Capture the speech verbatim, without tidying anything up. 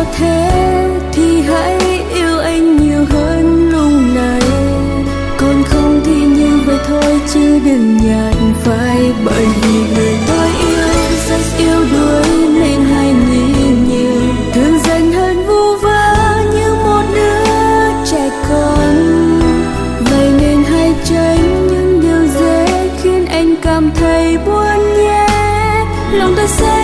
thế thì hãy yêu anh nhiều hơn lúc này, còn không thì như vậy thôi chứ đừng nhạt phai. Bởi vì người tôi yêu rất yếu đuối nên hay nghĩ nhiều, thương dần hơn vu vơ như một đứa trẻ con. Vậy nên hãy tránh những điều dễ khiến anh cảm thấy buồn nhé. Lòng tôi sẽ